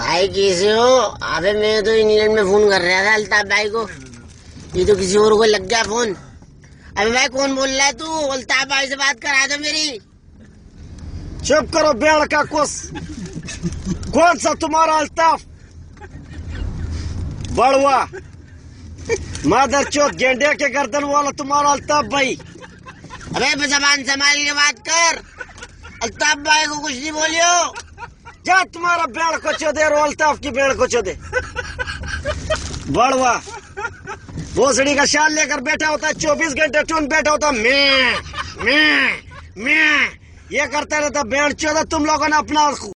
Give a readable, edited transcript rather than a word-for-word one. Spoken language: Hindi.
भाई कैसे हो? अबे मैं तो इंग्लैंड में फोन कर रहा था अल्ताफ भाई को, ये तो किसी और को लग गया फोन। अबे भाई कौन बोल रहा है तू? अल्ताफ भाई से बात करा दो मेरी। चुप करो बेड़ का कुस। कौन सा तुम्हारा अल्ताफ? बड़वा मादर चौथ गेंडे के गर्दन वाला तुम्हारा अल्ताफ भाई। अबे जबान संभाल के बात कर, अल्ताफ भाई को कुछ नहीं बोलियो। जा तुम्हारा बेड़ को चोदे और अल्ताफ की बेड़ को चोदे। बड़वा भोसड़ी का शाल लेकर बैठा होता है, 24 घंटे टून बैठा होता मैं ये करता रहता। बेड़ चोदा तुम लोगों ने अपना